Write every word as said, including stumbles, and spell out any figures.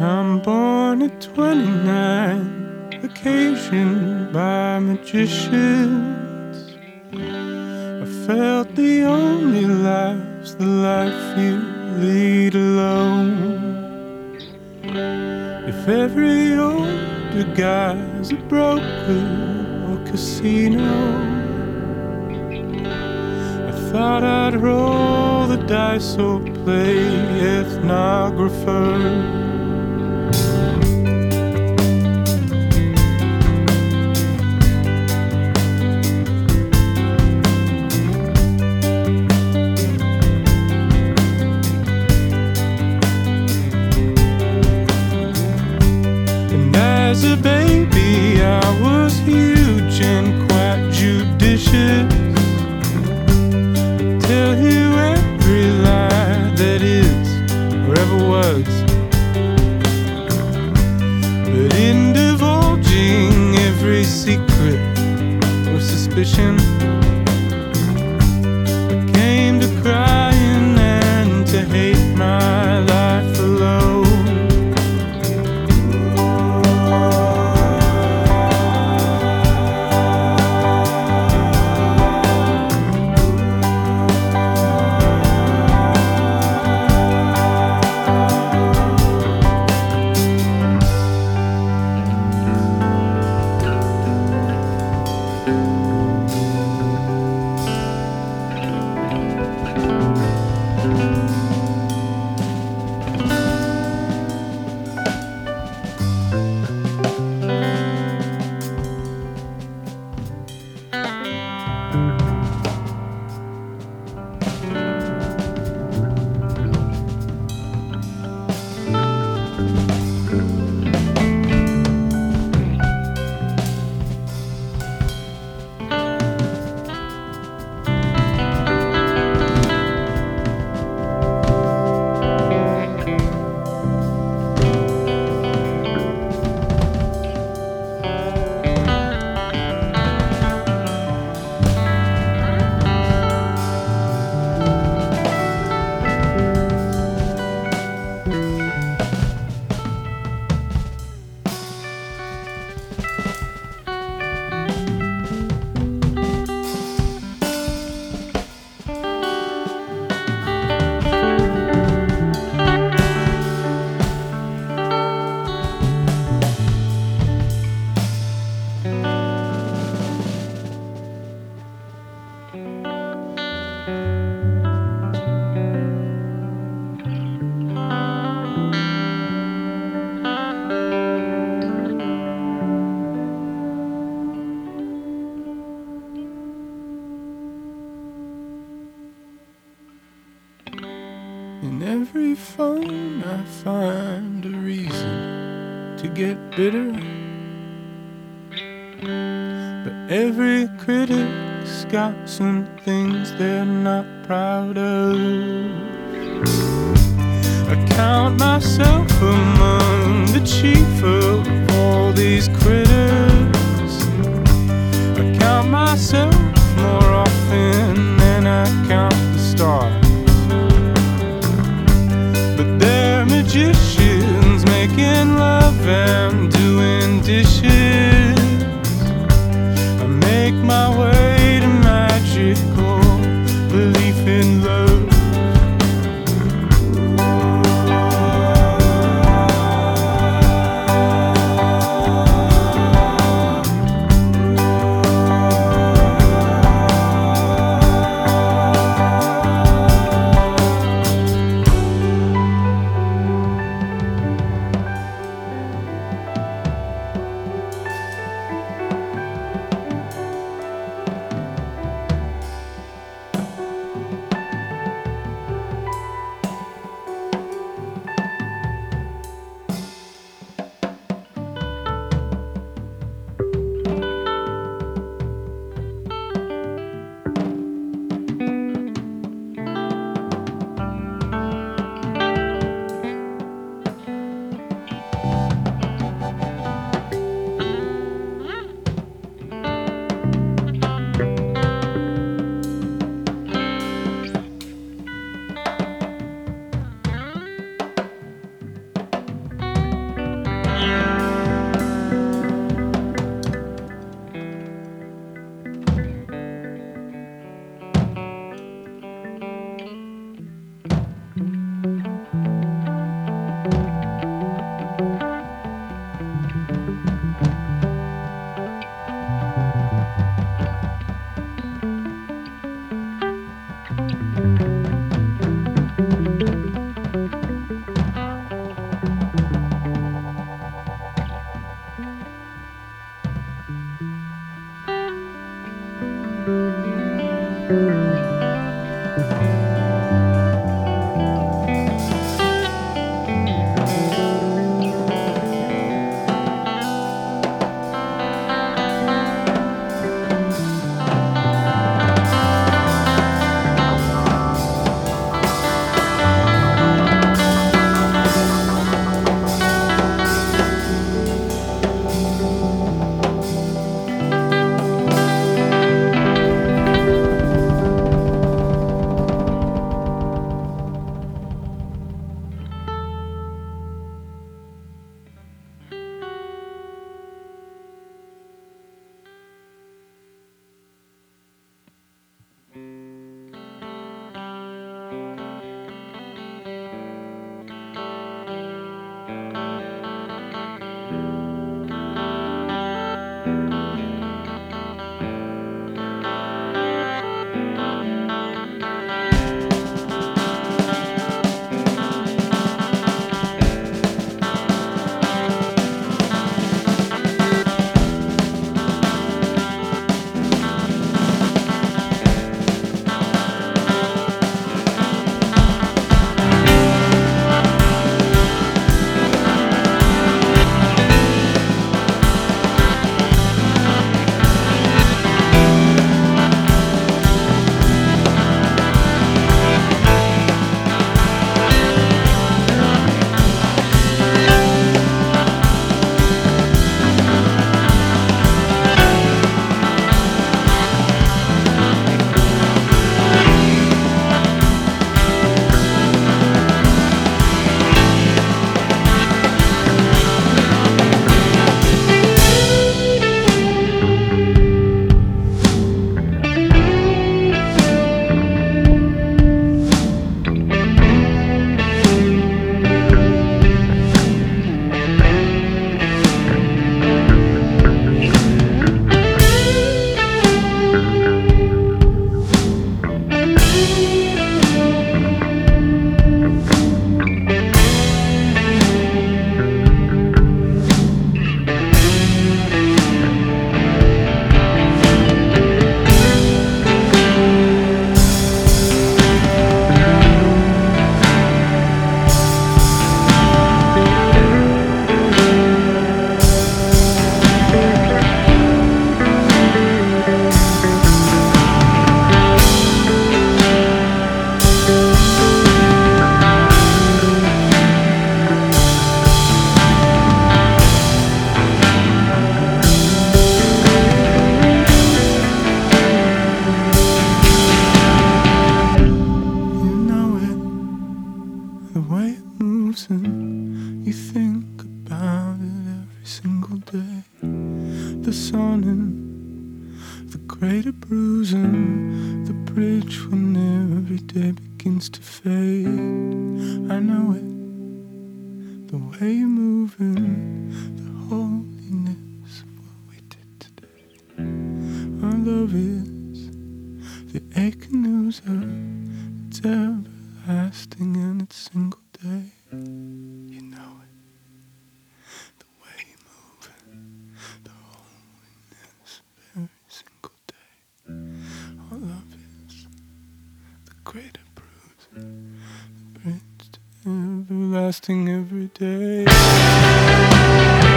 I'm born at twenty-nine, occasioned by magicians. I felt the only life's the life you lead alone. If every older guy's a broker or casino, I thought I'd roll the dice or play ethnographer. As a baby, I was huge and quite judicious. I tell you every lie that is or ever was, but in divulging every secret or suspicion, I came to crying and to hate my life alone. In every phone I find a reason to get bitter, but every critic's got some things they're not proud of. I count myself among the chief of all these critters. I count myself more often than I count the stars. They're magicians making love and doing dishes. I make my way to magical belief in love. You think about it every single day. The sun and the greater bruising, the bridge when every day begins to fade. I know it, the way you're moving, the holiness of what we did today. Our love is the aching news of it's everlasting and it's single day. You know it, the way you're moving, the holiness every single day. Our love is the greater bruise, the bridge to everlasting every day.